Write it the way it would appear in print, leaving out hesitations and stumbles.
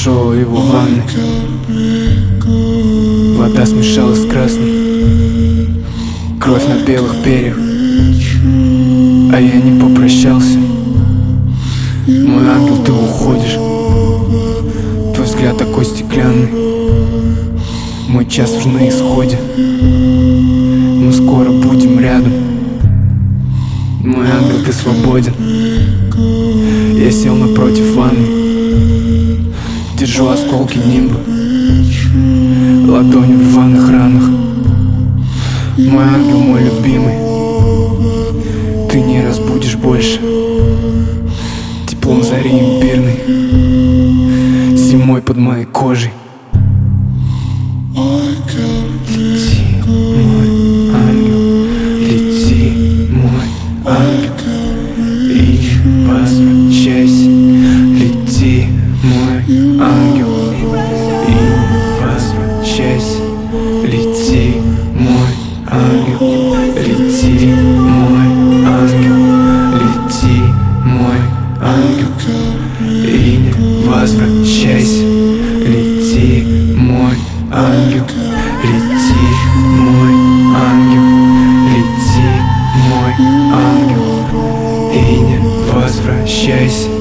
нашел его в ванной. Вода смешалась с красной, кровь на белых перьях, а я не попрощался. Мой ангел, ты уходишь, твой взгляд такой стеклянный. Мой час уже на исходе, мы скоро будем рядом. Мой ангел, ты свободен. Я сел напротив ванны, держу осколки нимба ладонью в рваных ранах. Мой ангел, мой любимый, ты не разбудишь больше теплом зари имбирной, зимой под моей кожей. Лети, мой ангел, лети, мой ангел, и не возвращайся. Лети, мой ангел, и не возвращайся. Лети, мой ангел, лети, мой ангел, лети, мой ангел, и не возвращайся. Лети, мой ангел, лети, мой ангел, лети, мой ангел, и не возвращайся.